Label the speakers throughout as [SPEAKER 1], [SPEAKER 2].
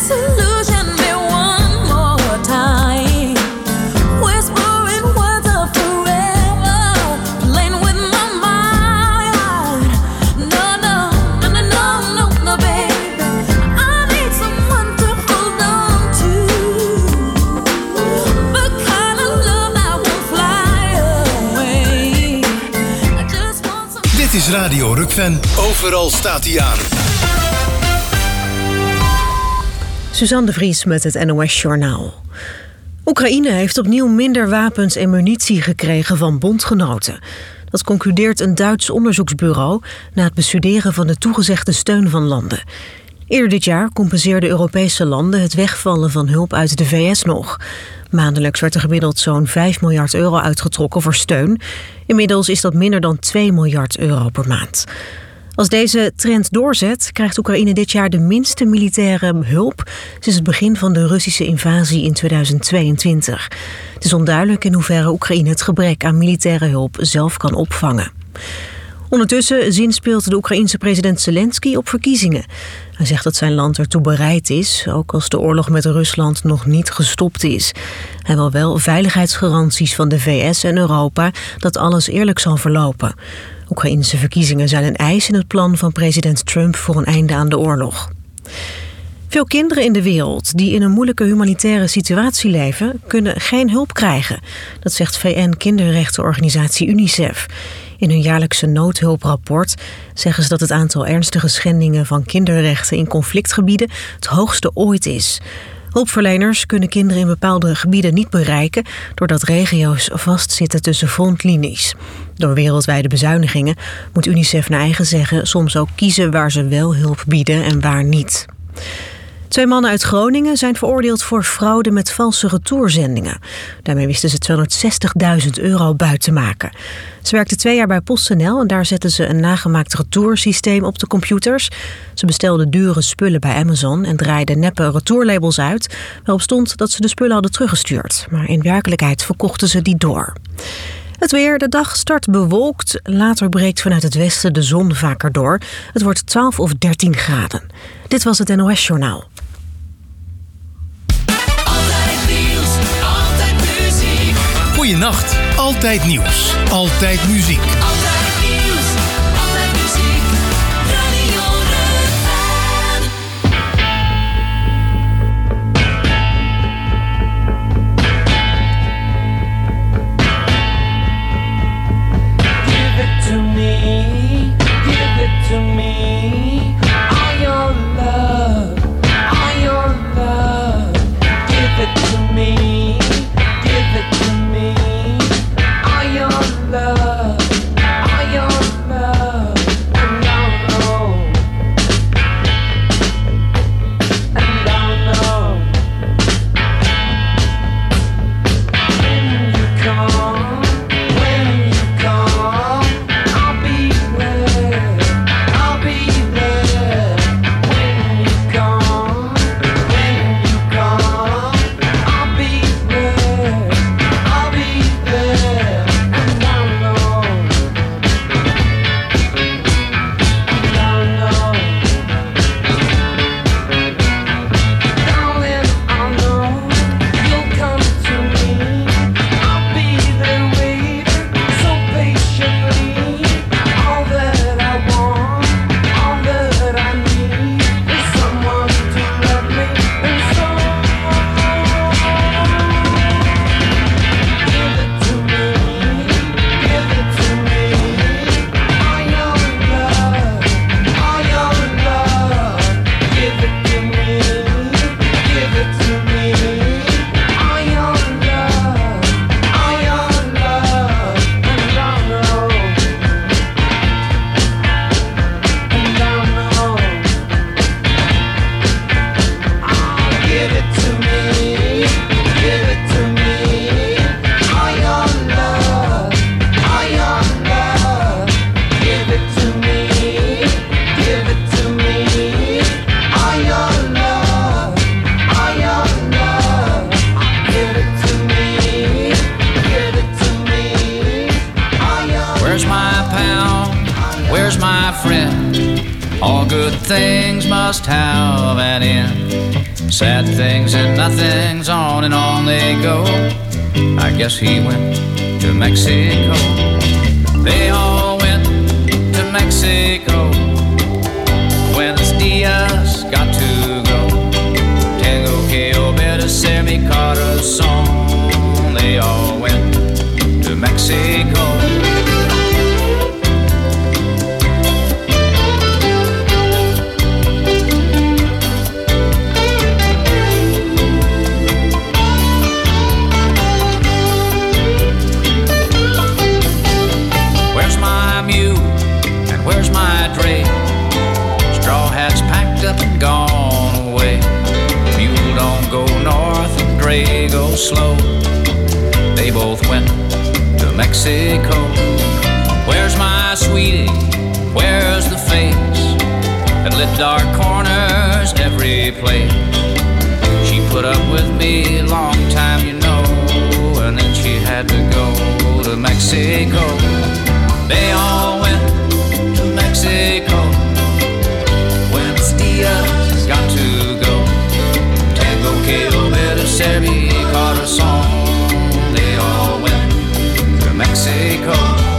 [SPEAKER 1] disillusion me one more time. Whispering words of forever, playing with my mind. No, no, no, no, no, no, no, baby. I need someone to hold on to. The kind of love that won't fly away. I just want some...
[SPEAKER 2] Dit is Radio Rukven. Overal staat hij aan.
[SPEAKER 3] Suzanne de Vries met het NOS-journaal. Oekraïne heeft opnieuw minder wapens en munitie gekregen van bondgenoten. Dat concludeert een Duits onderzoeksbureau na het bestuderen van de toegezegde steun van landen. Eerder dit jaar compenseerden Europese landen het wegvallen van hulp uit de VS nog. Maandelijks werd er gemiddeld zo'n 5 miljard euro uitgetrokken voor steun. Inmiddels is dat minder dan 2 miljard euro per maand. Als deze trend doorzet, krijgt Oekraïne dit jaar de minste militaire hulp sinds het begin van de Russische invasie in 2022. Het is onduidelijk in hoeverre Oekraïne het gebrek aan militaire hulp zelf kan opvangen. Ondertussen zinspeelt de Oekraïense president Zelensky op verkiezingen. Hij zegt dat zijn land ertoe bereid is, ook als de oorlog met Rusland nog niet gestopt is. Hij wil wel veiligheidsgaranties van de VS en Europa dat alles eerlijk zal verlopen. Oekraïnse verkiezingen zijn een eis in het plan van president Trump voor een einde aan de oorlog. Veel kinderen in de wereld die in een moeilijke humanitaire situatie leven, kunnen geen hulp krijgen. Dat zegt VN-kinderrechtenorganisatie UNICEF. In hun jaarlijkse noodhulprapport zeggen ze dat het aantal ernstige schendingen van kinderrechten in conflictgebieden het hoogste ooit is. Hulpverleners kunnen kinderen in bepaalde gebieden niet bereiken doordat regio's vastzitten tussen frontlinies. Door wereldwijde bezuinigingen moet UNICEF naar eigen zeggen soms ook kiezen waar ze wel hulp bieden en waar niet. 2 mannen uit Groningen zijn veroordeeld voor fraude met valse retourzendingen. Daarmee wisten ze €260.000 buit te maken. Ze werkten 2 jaar bij PostNL en daar zetten ze een nagemaakt retoursysteem op de computers. Ze bestelden dure spullen bij Amazon en draaiden neppe retourlabels uit, waarop stond dat ze de spullen hadden teruggestuurd. Maar in werkelijkheid verkochten ze die door. Het weer, de dag start bewolkt. Later breekt vanuit het westen de zon vaker door. Het wordt 12 of 13 graden. Dit was het NOS-journaal.
[SPEAKER 2] Goeienacht, altijd nieuws, altijd muziek.
[SPEAKER 1] Altijd nieuws, altijd muziek. Radio Rukven.
[SPEAKER 4] Give it to me, give it to me. All your love, all your love. Give it to me, give it to me. All your love, all your love. And I'll know, and I'll know. When you come, when you come, I'll be there, I'll be there. When you come, I'll be there, I'll be there. And I'll know, and I'll know. Darling, I'll know you'll come to me. I'll be there waiting so patiently. All that I want, all that I need is someone to love me and so. Give it to me, give it to me. All your love, all your love. Give it to me, give it to me. All your love, all your love. And I'll know, and I'll know. Give it to me, give it to me. All your love, all your love. Give it to me, give it to me. All your love, all your love. Give it to me, give it to me. All your.
[SPEAKER 5] Where's my pal? Where's my friend? All good things must have an end. Sad things and nothings, on and on they go. I guess he went to Mexico. They all went to Mexico. Buenos dias, got to go. Tengo que obedecer mi corazón. They all went to Mexico. Where's my dray? Straw hats packed up and gone away. Mule don't go north and dray go slow. They both went to Mexico. Where's my sweetie? Where's the face that lit dark corners every place? She put up with me a long time, you know, and then she had to go to Mexico. They all went Mexico. Buenos dias, got to go. Tengo que obedecer mi corazón. They all went to Mexico.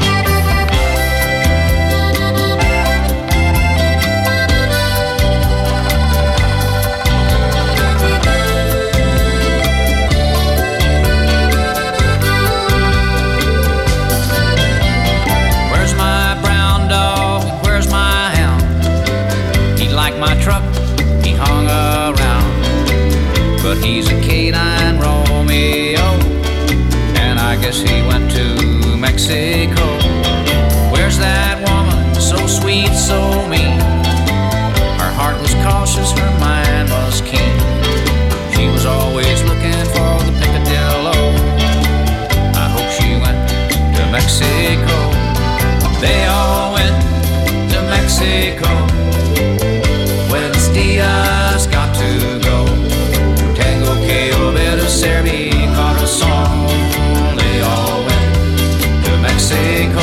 [SPEAKER 5] But he's a canine Romeo, and I guess he went to Mexico. Where's that woman, so sweet, so mean? Her heart was cautious, her mind was keen. She was always looking for the picadillo. I hope she went to Mexico. They all went to Mexico. Buenos dias, got to go. Tengo que obedecer mi corazón. They all went to Mexico.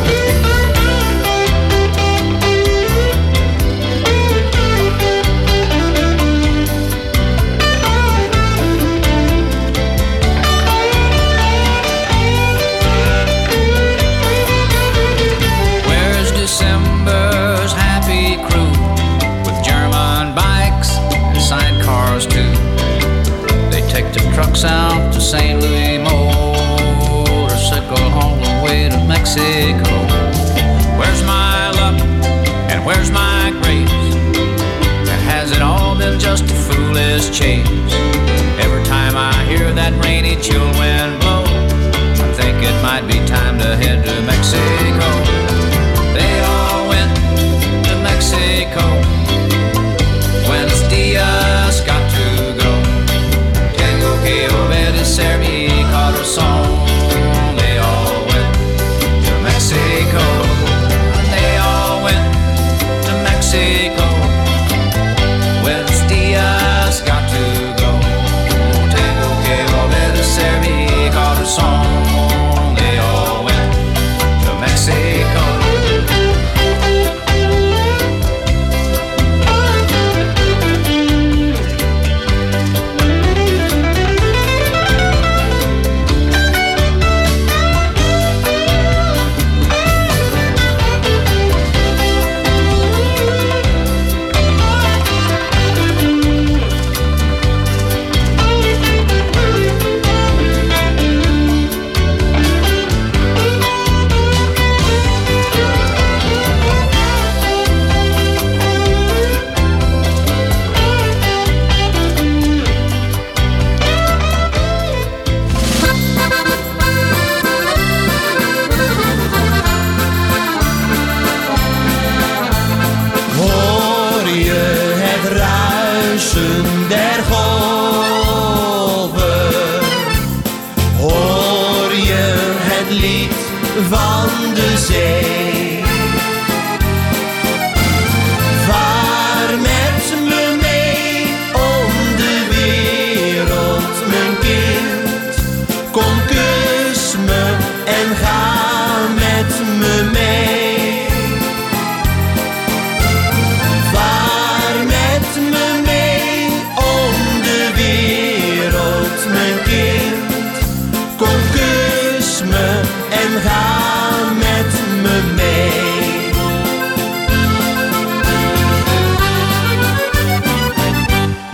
[SPEAKER 5] Where's December's happy crew with German bikes and sidecars too? Take the trucks out to St. Louis, motorcycle all the way to Mexico. Where's my luck and where's my grace? And has it all been just a foolish chase? Every time I hear that rainy chill wind blow, I think it might be time to head to Mexico. They all went to Mexico. Buenos dias, got to go. Que obedecer mi corazón. They all went to Mexico. They all went to Mexico. Buenos dias, got to go. Tengo que obedecer mi corazón. They all went to Mexico.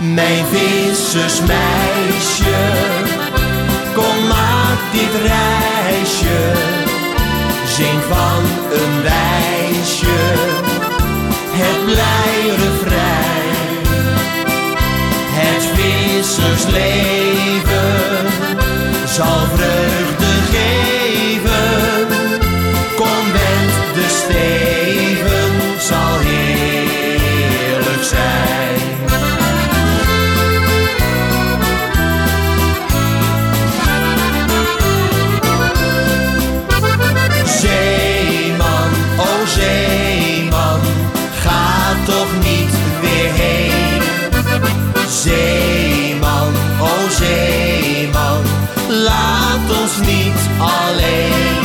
[SPEAKER 6] Mijn vissersmeisje, kom maak dit reisje. Zing van een wijsje, het blij refrein. Het vissersleven zal vreugde geven. Kom wend de steven, zal heerlijk zijn. Zeeman, o zeeman, ga toch niet weer heen. Zeeman, o zeeman, laat ons niet alleen.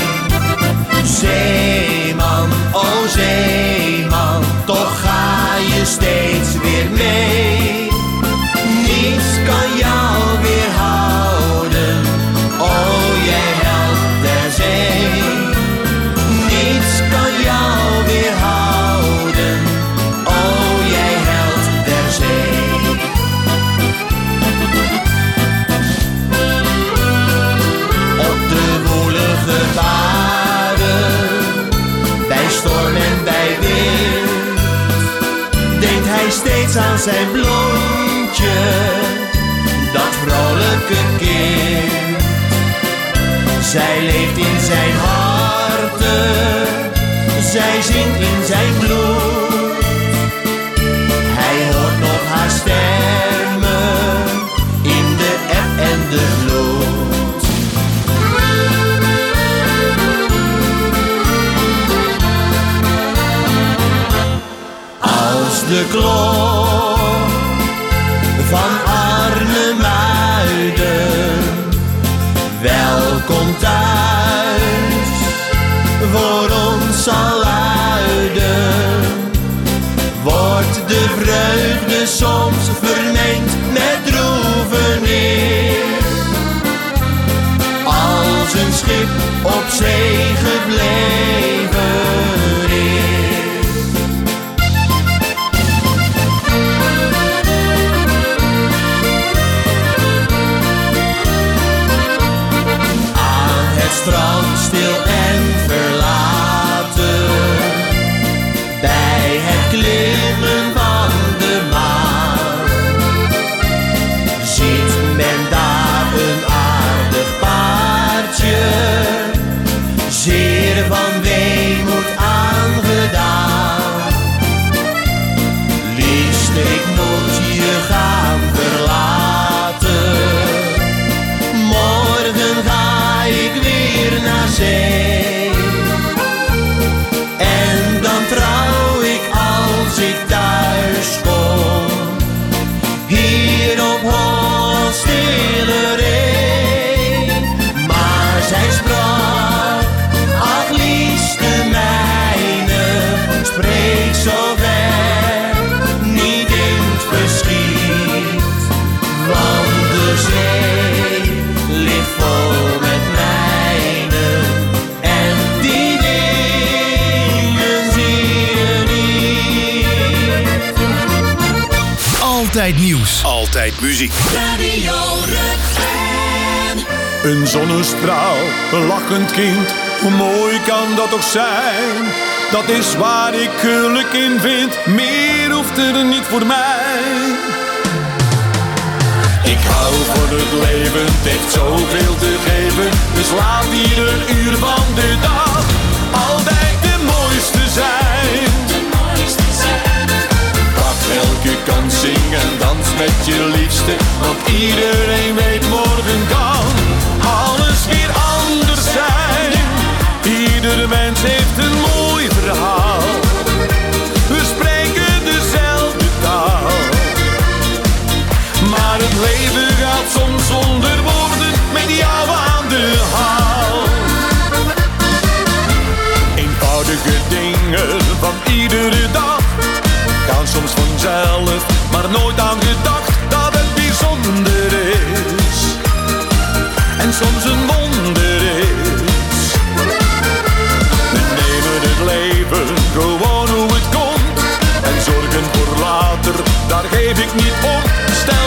[SPEAKER 6] Zeeman, o zeeman, toch ga je steeds weer mee. Niets kan jou weerhouden, o jij held der zee. Niets kan jou weerhouden, o jij held der zee. Op de woelige baren, bij storm en bij wind, denkt hij steeds aan zijn blondje, dat vrolijke kind. Zij leeft in zijn harten, zij zingt in zijn bloed. Hij hoort nog haar stemmen in de eb en de vloed. Als de klok van Arnhemuiden welkom thuis voor ons zal luiden, wordt de vreugde soms vermengd met droevenis. Als een schip op zee gebleven is. Aan het strand stil en verlaten, bij het klimmen van de maan, ziet men daar een aardig paardje, zeer van weemoed aangedaan. Liefste, ik moet je gaan verlaten, morgen ga ik weer naar zee. En dan trouw ik als ik thuis kom, hier op Hollands stille ree. Maar zij sprak, ach liefste mijne, spreek zo ver, niet in het verschiet. Want de zee ligt vol met mijnen en die dingen zie je niet.
[SPEAKER 2] Altijd nieuws. Altijd muziek.
[SPEAKER 1] Radio Rukven.
[SPEAKER 7] Een zonnestraal, een lachend kind, hoe mooi kan dat toch zijn? Dat is waar ik geluk in vind, meer hoeft er niet voor mij. Ik hou van het leven, het heeft zoveel te geven, dus laat ieder uur van de dag altijd de mooiste zijn. Pak elke kans, zing en dans met je liefste, want iedereen weet morgen kan alles weer anders zijn. Ieder mens heeft een mooi verhaal, we spreken dezelfde taal. Maar het leven gaat soms zonder woorden, met jou aan de haal. Eenvoudige dingen van iedere dag gaan soms vanzelf, maar nooit aan gedacht dat het bijzonder is en soms een wonder is. We nemen het leven gewoon hoe het komt en zorgen voor later, daar geef ik niet op. Stel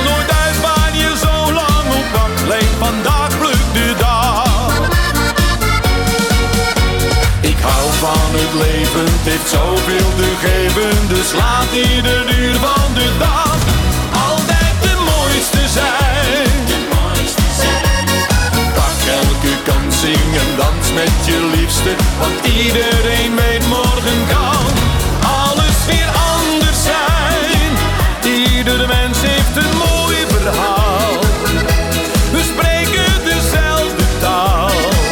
[SPEAKER 7] heeft zoveel te geven, dus laat ieder uur van de dag altijd de mooiste zijn. Pak elke kans, zing en dans met je liefste, want iedereen weet morgen kan alles weer anders zijn. Ieder mens heeft een mooi verhaal, we spreken dezelfde taal,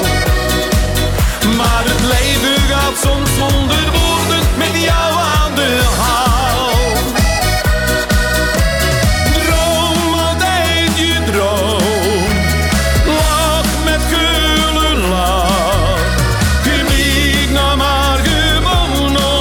[SPEAKER 7] maar het leven gaat soms zonder woorden met jou aan de haal. Droom altijd je droom, lach met gulle lach, geniet nou maar gewoon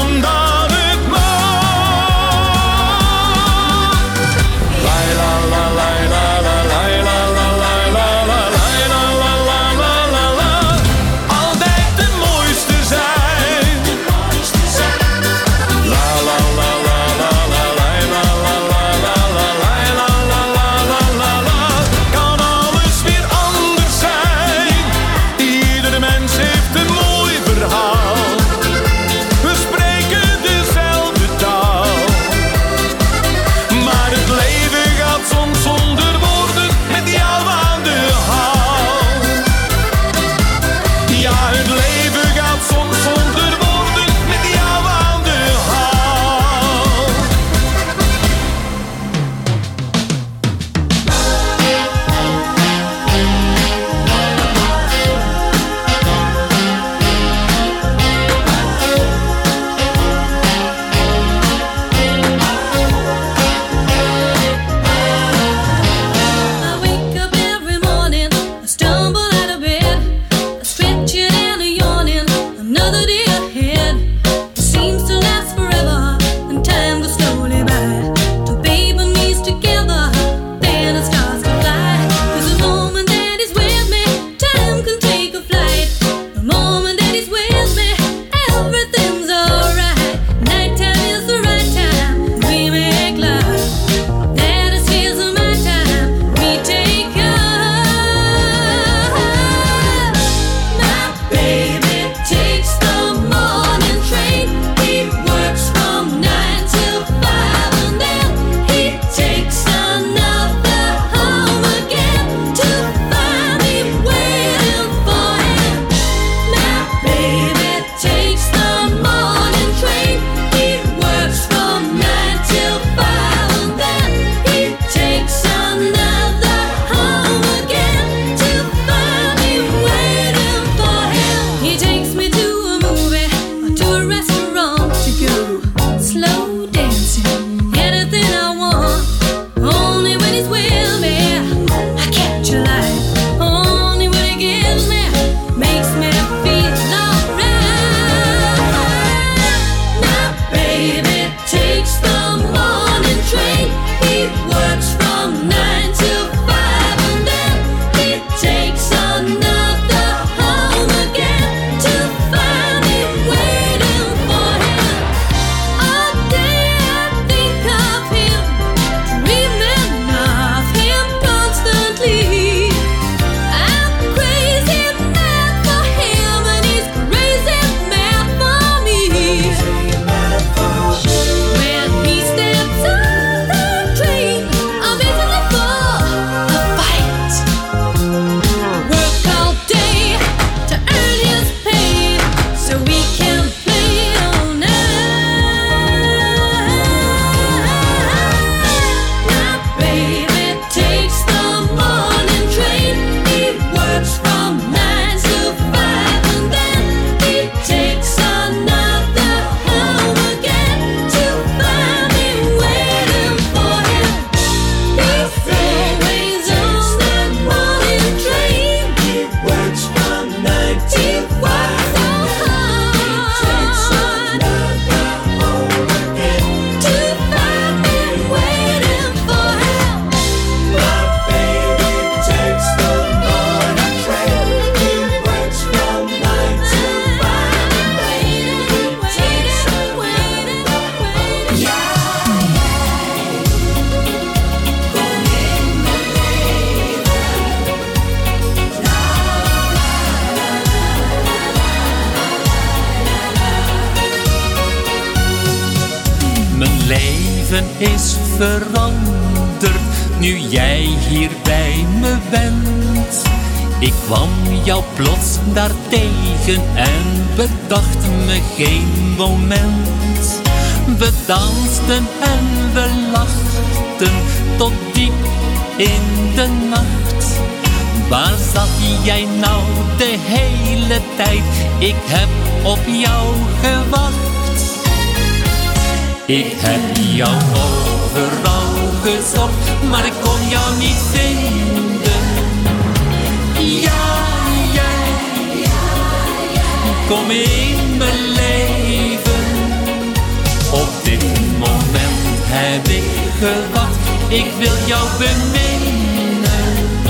[SPEAKER 8] is veranderd nu jij hier bij me bent. Ik kwam jou plots daartegen en bedacht me geen moment. We dansten en we lachten tot diep in de nacht. Waar zat jij nou de hele tijd? Ik heb op jou gewacht. Ik heb jou overal gezocht, maar ik kon jou niet vinden. Ja, jij, kom in mijn leven. Op dit moment heb ik gewacht, ik wil jou beminnen.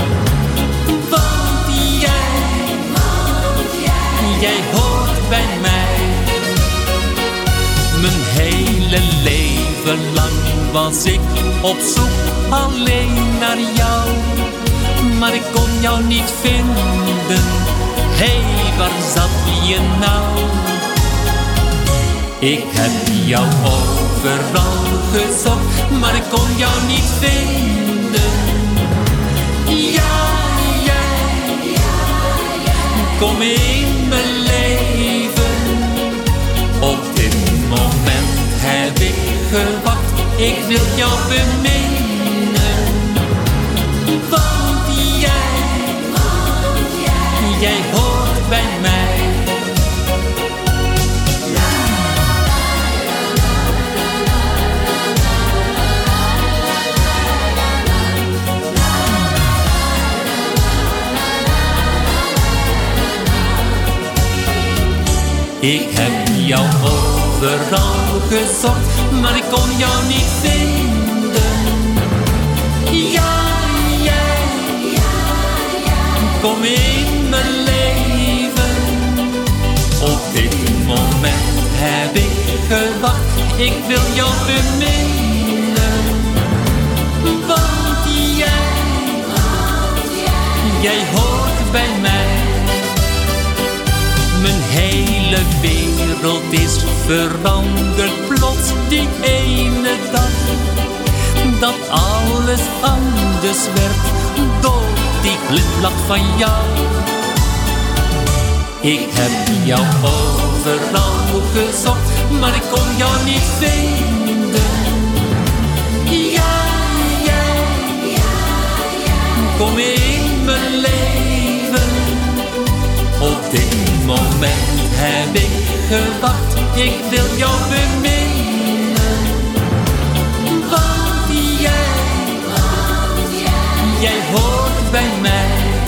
[SPEAKER 8] Want jij hoort bij mij. Mijn hele leven lang was ik op zoek alleen naar jou. Maar ik kon jou niet vinden. Hé, waar zat je nou? Ik heb jou overal gezocht, maar ik kon jou niet vinden. Ja, jij, kom in mijn leven. Op dit moment heb ik gewacht, ik wil jou beminnen. Want jij hoort bij mij. Ik heb jou overal gezocht, maar ik kon jou niet vinden. Ja, jij, kom in mijn leven. Op dit moment heb ik gewacht, ik wil jou beminnen. Want jij hoort bij mij. Mijn hele wereld is veranderd plots die ene dag. Dat alles anders werd door die glimlach van jou. Ik heb jou overal gezocht, maar ik kon jou niet vinden. Ja, jij, kom in mijn leven. Op dit moment heb ik gewacht, ik wil jou beminnen. Want jij hoort bij mij.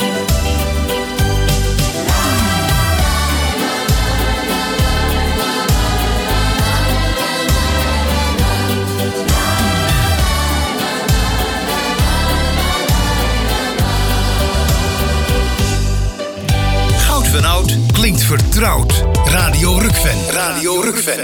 [SPEAKER 2] Goud van Oud klinkt vertrouwd. Radio Rukven. Radio Rukven.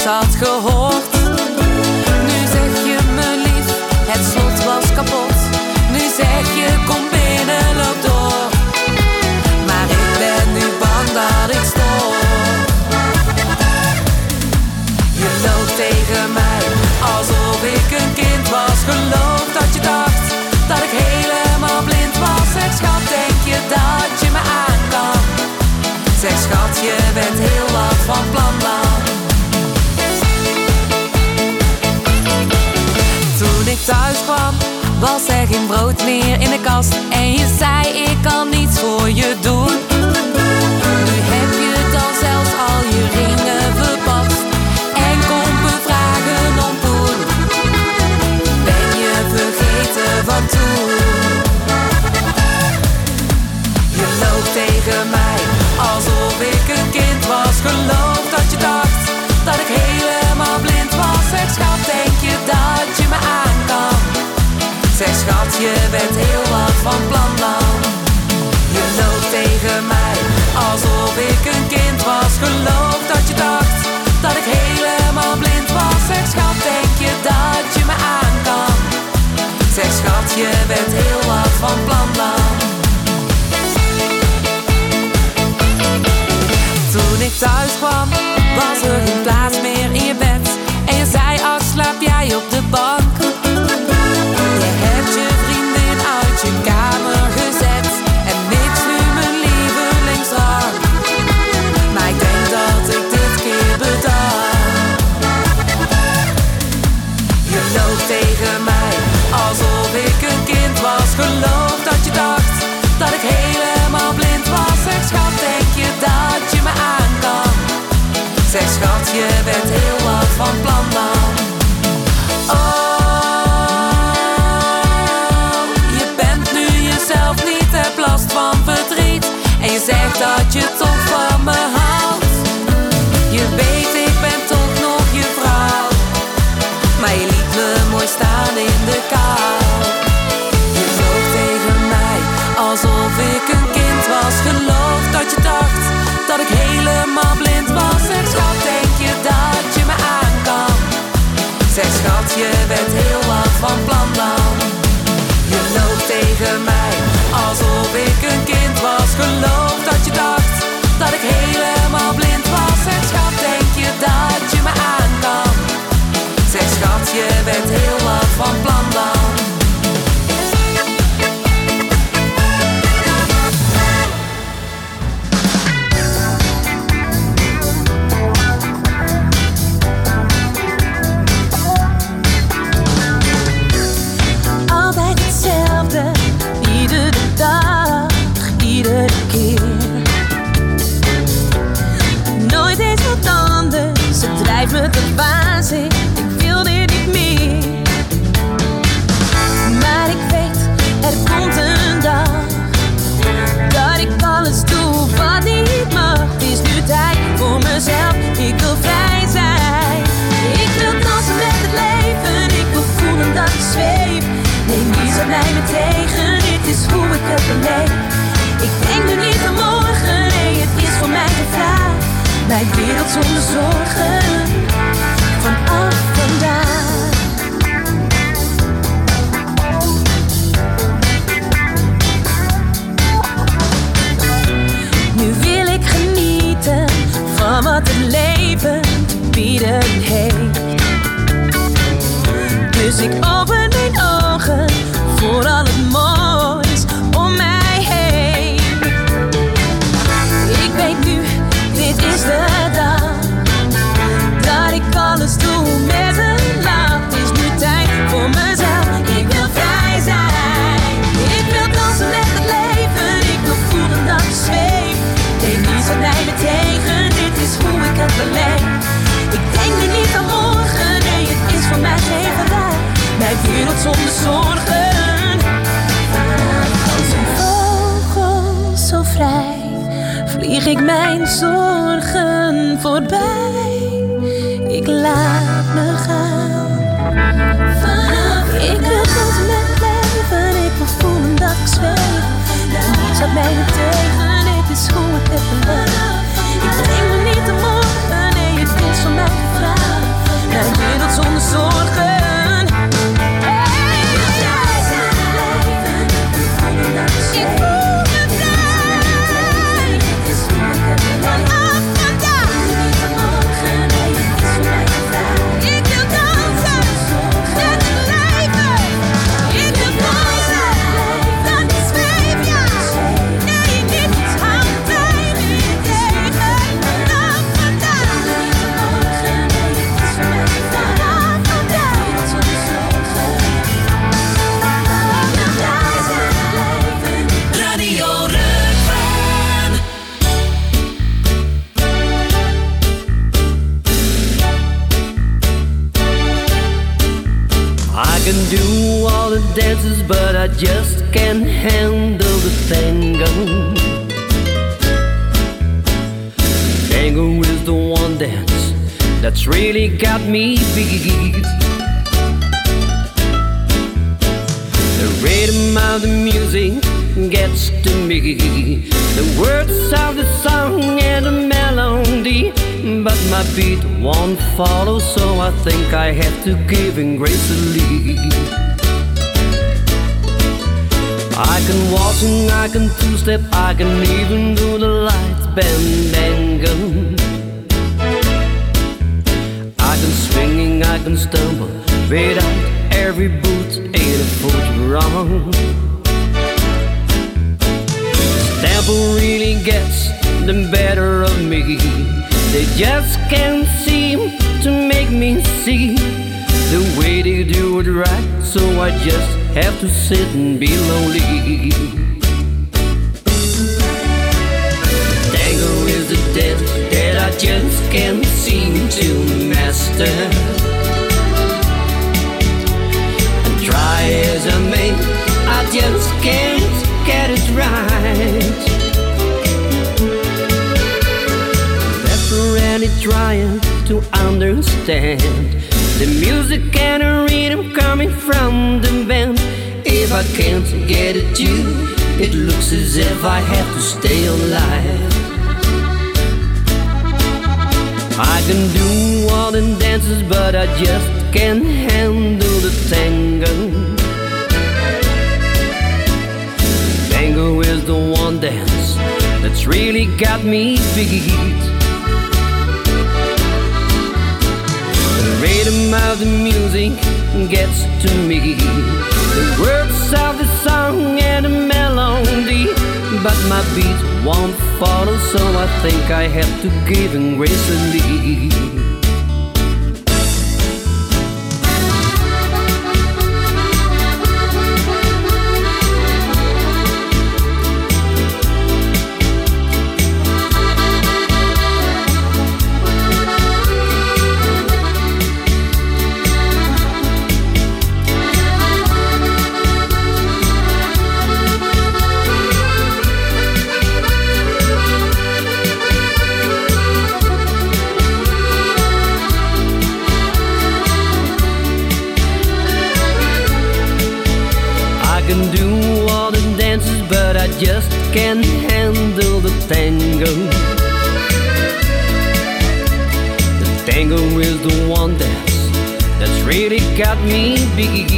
[SPEAKER 1] eens had gehoord. Nu zeg je me lief, het slot was kapot. Nu zeg je kom binnen, loop door. Maar ik ben nu bang dat ik stoor. Je loopt tegen mij, alsof ik een kind was. Geloof dat je dacht, dat ik helemaal blind was. Zeg schat, denk je dat je me aan kan? Zeg schat, je bent heel wat van plan dan. Toen ik thuis kwam, was er geen brood meer in de kast. En je zei ik kan niets voor je doen. Nu heb je dan zelfs al je ringen verpast. En kom bevragen om poen. Ben je vergeten van toen? Je loopt tegen mij, alsof ik een kind was. Geloof dat je dacht, dat ik helemaal blind was. Zeg schat, denk je dat je me aan kan? Zeg schat, je bent heel wat van plan dan. Je loopt tegen mij, alsof ik een kind was. Geloof dat je dacht, dat ik helemaal blind was. Zeg schat, denk je dat je me aan kan? Zeg schat, je bent heel wat van plan dan. Toen ik thuis kwam, was er geen plaats meer in je bed. En je zei, ach, slaap jij op de bank? Je hebt je vriendin uit je kamer gezet en mixt nu mijn lievelingsdrank. Maar ik denk dat ik dit keer bedank. Je loopt tegen mij, alsof ik een kind was. Geloof dat je dacht, dat ik helemaal blind was. Zeg schat, denk je dat je me aan kan? Zeg schat, je bent heel wat van plan dan. Oh, je bent nu jezelf niet, heb last van verdriet. En je zegt dat je toch van me houdt. Je weet ik ben toch nog je vrouw. Maar je liet me mooi staan in de kou. Je loopt tegen mij, alsof ik een kind was. Geloof dat je dacht, dat ik helemaal blind was. Zeg schat, denk je dat je me aan kan? Zeg schat, je bent heel wat van plan dan. Je loopt tegen mij, alsof ik een kind was. Geloof dat je dacht, dat ik helemaal blind was. Zeg schat, denk je dat je me aan kan? Zeg schat, je bent heel wat van plan dan. Iedere dag, iedere keer. Nooit eens wat anders, het drijft me te waanzin. Ik wil dit niet meer. Maar ik weet, er komt een dag dat ik alles doe wat niet mag. Het is nu tijd voor mezelf, ik wil vrij zijn. Ik wil dansen met het leven, ik wil voelen dat ik zweef. Neem niets aan mij me tegen, dit is hoe ik het beleef. Ik denk nu niet aan morgen, nee, het is voor mij gevraagd. Mijn wereld zonder zorgen, vanaf vandaag. Nu wil ik genieten van wat het leven te bieden heeft. Dus ik open mijn ogen voor al het moois om mij heen. Ik weet nu, dit is de dag dat ik alles doe met een lach. Het is nu tijd voor mezelf, ik wil vrij zijn. Ik wil dansen met het leven, ik wil voelen dat ik zweef. Neem niets aan mij me tegen, dit is hoe ik het beleef. Ik denk nu niet aan morgen, nee, het is voor mij geen vandaag. Mijn wereld zonder zorgen. Als een vogel zo vrij vlieg ik mijn zorgen voorbij. Ik laat me gaan. Ik wil dansen met het leven, ik wil voelen dat ik zweef. Niets had mij me tegen, dit is hoe ik het beleef. Ik denk me niet aan morgen, nee, het is voor mij gevraagd.
[SPEAKER 9] can do all the dances, but I just can't handle the tango. Tango is the one dance that's really got me beat. The rhythm of the music gets to me, the words of the song and the melody, but my beat won't follow, so I think I have to give in gracefully. I can waltz and I can two-step, I can even do the lights bandango. I can swing and I can stumble, without every boot ain't a foot wrong. Tempo really gets the better of me. They just can't seem to make me see the way they do it right, so I just have to sit and be lonely. Tango is a dance that I just can't seem to master. And try as I may, I just can't get it right. Desperately trying to understand the music and the rhythm coming from the band. If I can't get it to, it looks as if I have to stay alive. I can do all the dances, but I just can't handle the tango. Tango is the one dance that's really got me beat. The rhythm of the music gets to me, the words of the song and the melody, but my beat won't follow, so I think I have to give in gracefully. I just can't handle the tango. The tango is the one dance that's really got me beat.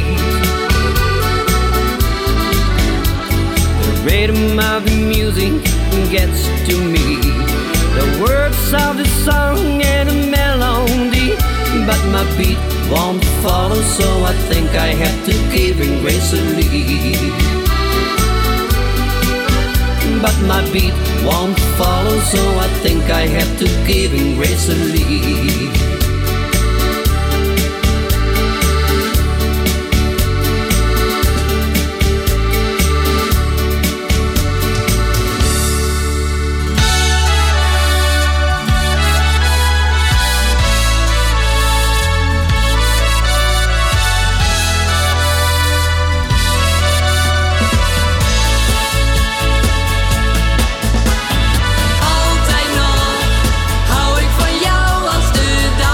[SPEAKER 9] The rhythm of the music gets to me, the words of the song and the melody, but my beat won't follow, so I think I have to give in gracefully. But my beat won't follow, so I think I have to give in gracefully.
[SPEAKER 1] Altijd nog hou ik van jou als de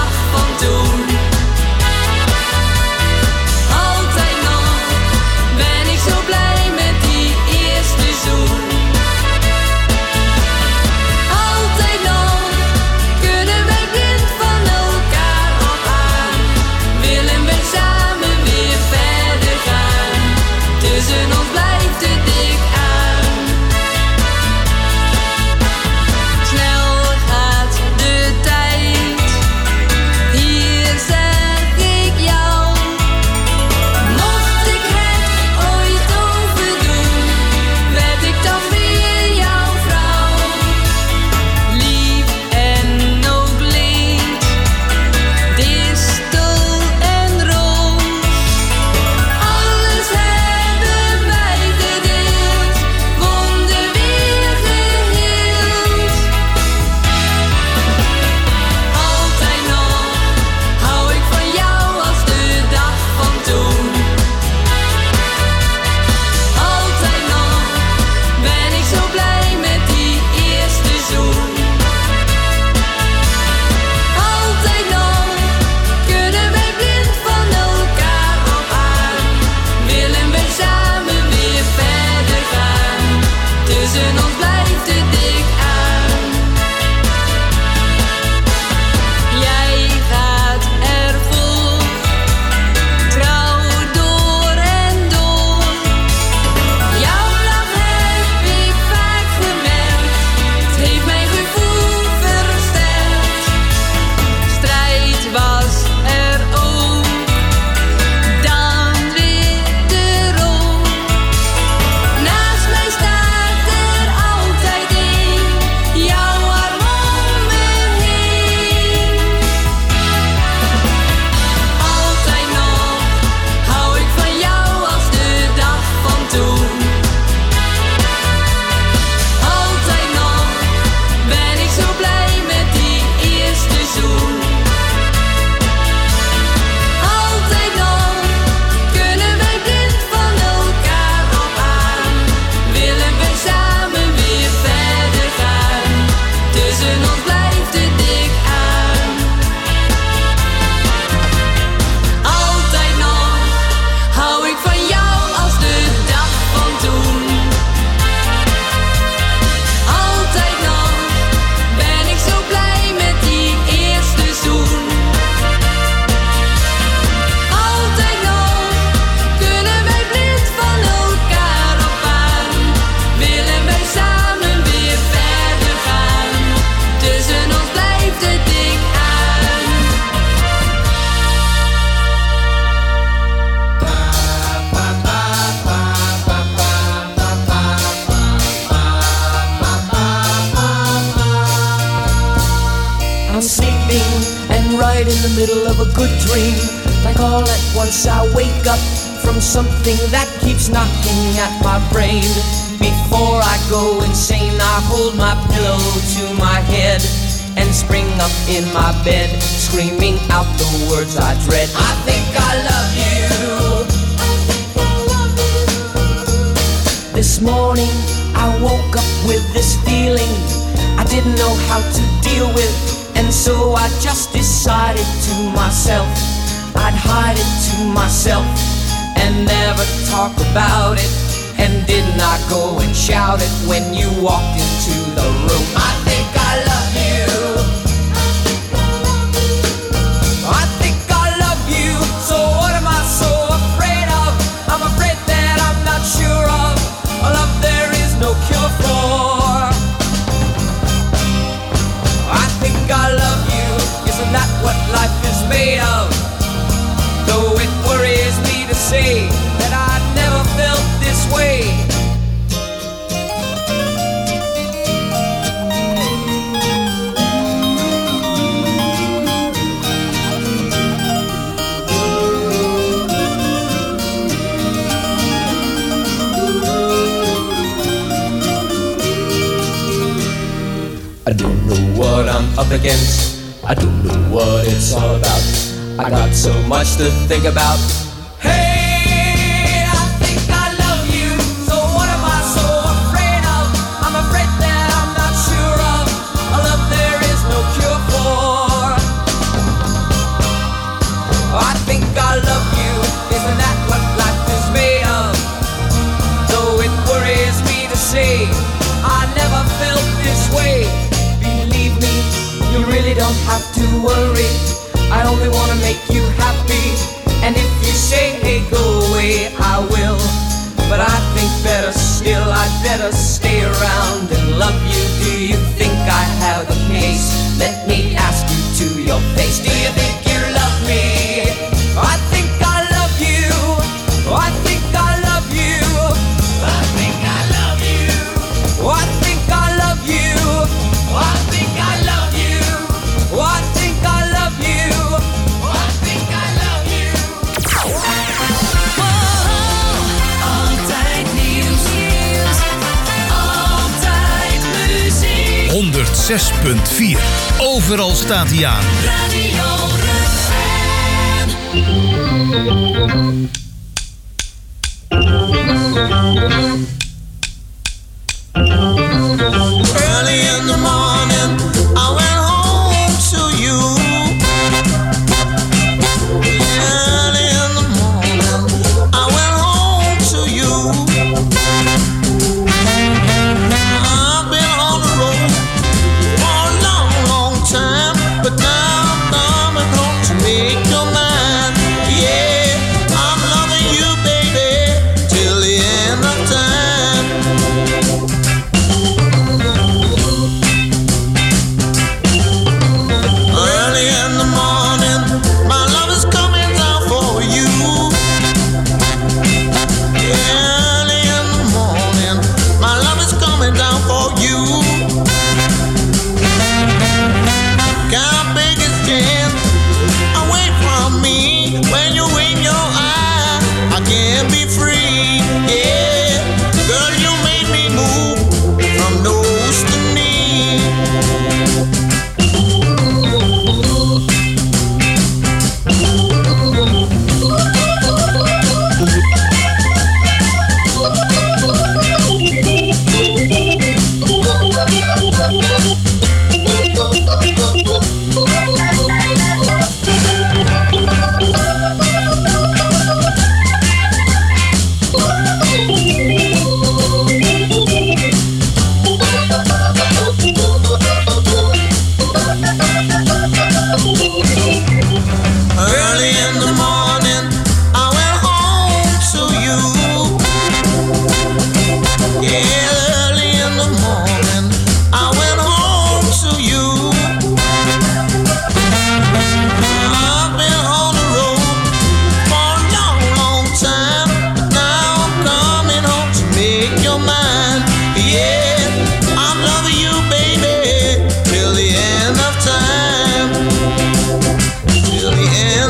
[SPEAKER 10] middle of a good dream. Like all at once I wake up from something that keeps knocking at my brain. Before I go insane, I hold my pillow to my head and spring up in my bed, screaming out the words I dread. I think I love you. This morning I woke up with this feeling I didn't know how to deal with, and so I just decided to myself I'd hide it to myself and never talk about it. And did not go and shout it when you walked into the room. I think I love you. I think I love you. So what am I so afraid of? I'm afraid that I'm not sure of a love there is no cure for. I think I love you. Isn't that what life is made of? Though it worries me to say that I never felt this way. I don't know what I'm up against. I don't know what it's all about. I got so much to think about. Hey, I think I love you. So what am I so afraid of? I'm afraid that I'm not sure of a love there is no cure for. I think I love you. Isn't that what life is made of? Though it worries me to say I never felt this way. Believe me, you really don't have to worry. I only wanna make you happy. And if you say, hey, go away, I will. But I think better still, I'd better stay around and love you. Do you think I have the case? Let me ask you to your face. Do you think you love me? I think I love you. I think I love you. I think I love you. I think I love you. I think I love you. I think I love you. I think I love you.
[SPEAKER 1] Altijd nieuws. Altijd muziek.
[SPEAKER 2] 106.4. Overal staat hij aan.
[SPEAKER 1] Radio
[SPEAKER 6] Early in the morning, I went home to you. Early in the morning, I went home to you. I've been on the road for a long, long time, but now I'm coming home to make your mind. Yeah, I'm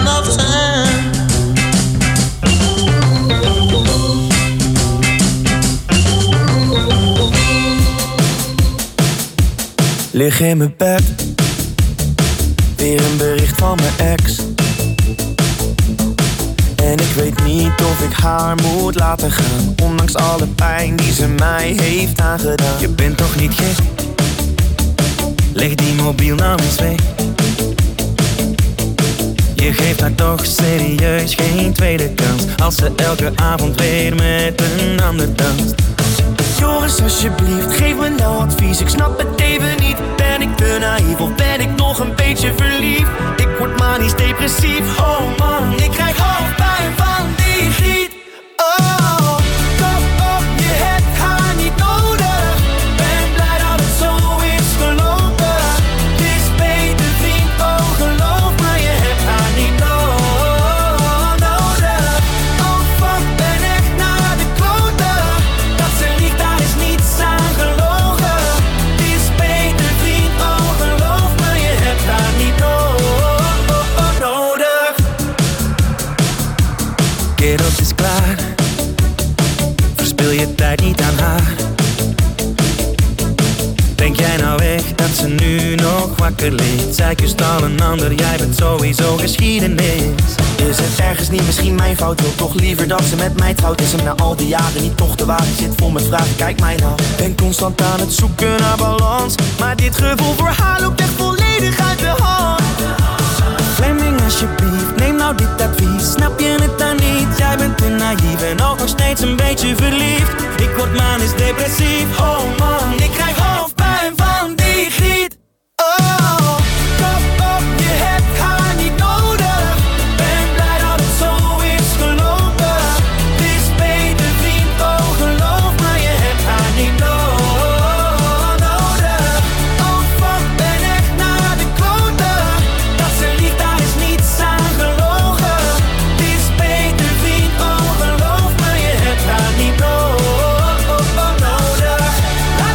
[SPEAKER 6] enough time.
[SPEAKER 11] Lig in mijn bed, weer een bericht van mijn ex. En ik weet niet of ik haar moet laten gaan, ondanks alle pijn die ze mij heeft aangedaan. Je bent toch niet gek? Leg die mobiel nou eens weg. Je geeft haar toch serieus geen tweede kans, als ze elke avond weer met een ander danst. Joris, alsjeblieft, geef me nou advies. Ik snap het even niet. Ben ik te naïef of ben ik nog een beetje verliefd? Ik word manisch depressief. Oh man, ik krijg hoofdpijn van die griet. Oh, kom op, je hebt haar niet nodig. Ben blij dat het zo is gelopen. Het is beter vriend, oh geloof me, je hebt haar niet nodig. Oh fuck, ben echt naar de kloten. Dat ze liegt, daar is niets aan gelogen. Het is beter vriend, oh geloof me, je hebt haar niet nodig. Kerel, het is klaar. Verspil je tijd niet aan haar. Denk jij nou echt dat ze nu nog wakker ligt? Zij kust al een ander, jij bent sowieso geschiedenis. Is het ergens niet misschien mijn fout? Wil toch liever dat ze met mij trouwt? Is hem na al die jaren niet toch te waar? Ik zit vol met vragen, kijk mij nou. Ben constant aan het zoeken naar balans, maar dit gevoel voor haar loopt echt volledig uit de hand. Fleming, alsjeblieft, neem nou dit advies. Snap je het dan niet? Jij bent te naïef en ook nog steeds een beetje verliefd. Ik word manisch depressief. Oh man, ik krijg hoofdpijn van die griet. Oh, kom op, je hebt haar niet nodig. Ben blij dat het zo is gelopen. Het is beter vriend, oh geloof me, je hebt haar niet nodig. Oh fuck, ben echt naar de kloten. Dat ze liegt, daar is niets aan gelogen. Het is beter vriend, oh geloof me, je hebt haar niet nodig. La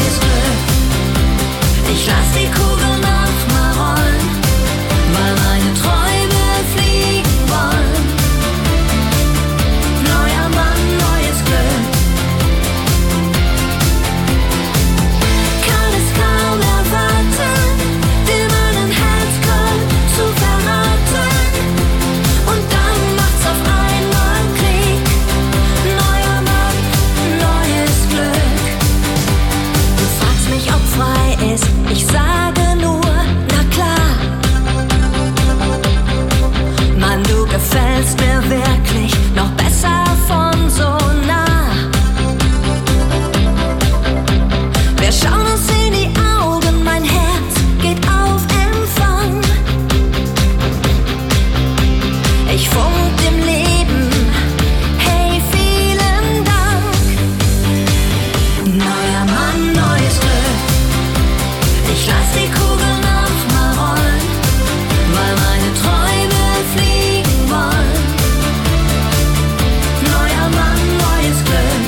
[SPEAKER 1] neues Glück. Ich lass die Kugel noch mal rollen, weil meine Träume fliegen wollen. Neuer Mann, neues Glück. Kann es kaum erwarten, dir meinen Herzkopf zu verraten. Und dann macht's auf einmal Klick. Neuer Mann, neues Glück. Du fragst mich, ob frei ist. Ich sage nur, na klar. Mann, du gefällst mir wirklich noch besser von so nah. Wir schauen uns in die Augen, mein Herz geht auf Empfang. Ich funk dem Leben, hey, vielen Dank. Neuer Mann, neues Glück. Ich lass die Kugel noch mal rollen, weil meine Träume fliegen wollen. Neuer Mann, neues Glück.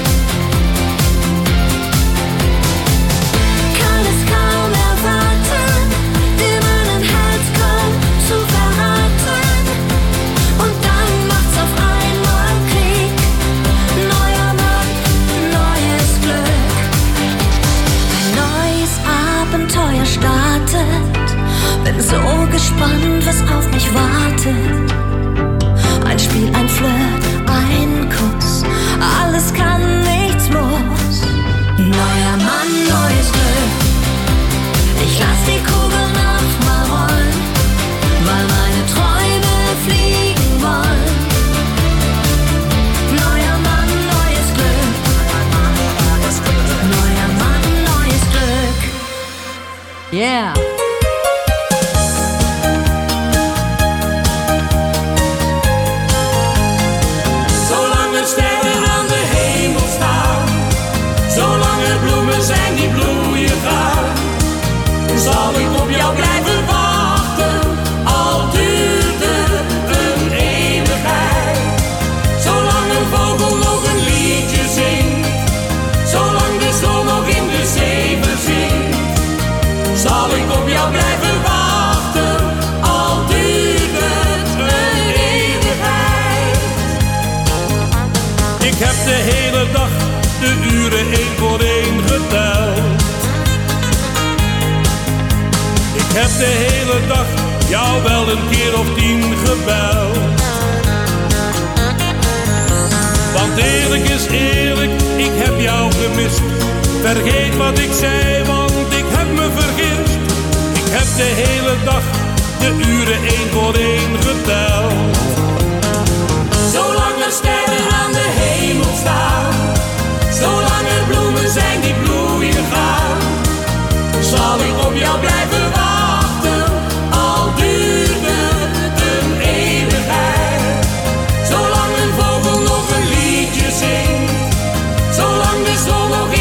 [SPEAKER 1] Kann es kaum erwarten, dir meinen Herzkopf zu verraten. Und dann macht's auf einmal Klick. Neuer Mann, neues Glück. Ein neues Abenteuer startet. Bin so gespannt, was auf mich wartet. Ein Spiel, ein Flirt, ein Kuss. Alles kann, nichts muss. Neuer Mann, neues Glück. Ich lass die Kugel noch mal rollen, weil meine Träume fliegen wollen. Neuer Mann, neues Glück. Neuer Mann, neues Glück. Yeah.
[SPEAKER 12] Zolang er sterren aan de hemel staan, zolang er bloemen zijn die bloeien gaan, zal ik op jou blijven wachten, al duurde een eeuwigheid. Zolang een vogel nog een liedje zingt, zolang de zon nog in de zee verzinkt, zal ik op jou blijven wachten, al duurde een eeuwigheid.
[SPEAKER 13] Ik heb de hele dag de uren één voor één geteld. Ik heb de hele dag jou wel een keer of 10 gebeld. Want eerlijk is eerlijk, ik heb jou gemist. Vergeet wat ik zei, want ik heb me vergist. Ik heb de hele dag de uren één voor één geteld.
[SPEAKER 12] Zolang er sterren aan de hemel staan, zolang er bloemen